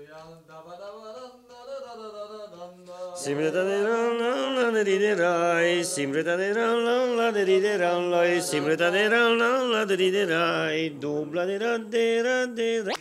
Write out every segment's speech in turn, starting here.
Simritaderai, simritaderai, simritaderai, dubla de ra de ra de ra.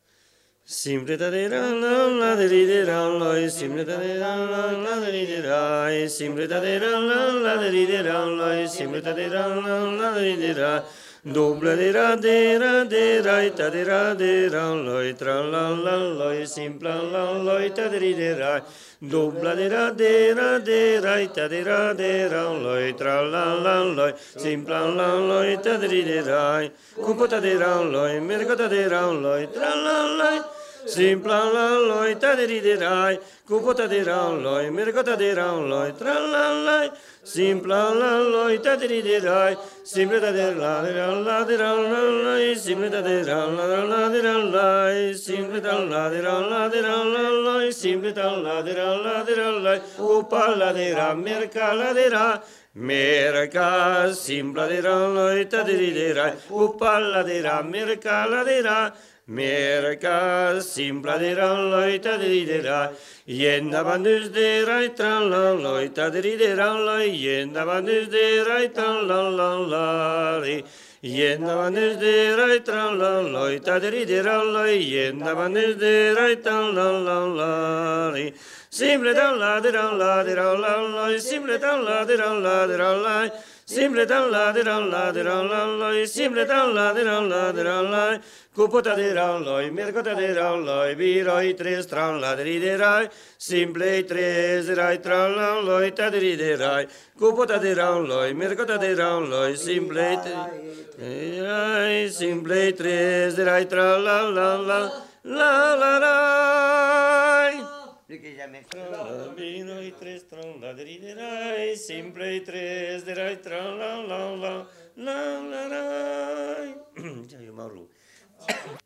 Simritaderai, simritaderai, simritaderai, simritaderai, dubla de ra de ra de ra, ita de ra de ra, loi tra la la loi, simpla la loi, ta de ra. Dubla de ra de ra de ra, ita de ra de ra, loi tra la la loi, simpla la loi, ta de ra. Compota de ra, loi, mercata de ra, loi tra la loi. Simpla la loi, ta de rai, cupota de loi, mercata de loi, tra la loi, simpla la loi, ta de rai, simpla de la de la de la loi, simpla de la de la loi, simpla la de la de la loi, simpla la de la de la loi, upala de ra, mercala de ra. Merca, simpla de loi, ta de rai, upala de ra, mercala de ra. Merca, simpla de la loita de ra, yenda bandus de ra, tra la loita de ra, yenda bandus de ra, tra la la, yenda bandus de ra, tra la loita de ra, yenda bandus de ra, tra la la, simple da la de la de la, simple da la de la de la. Simple dan la de la de la, simple dan la de la de la, cupota de la, mercota de la, biroi tres tran la de rai, simple tres rai tran la, ta de rai, cupota de la, mercota de la, simple rai, simple tres rai tran la rai. Vino i tre stronda de rai, simple i tres de rai, tra la rai. Già io Mauro.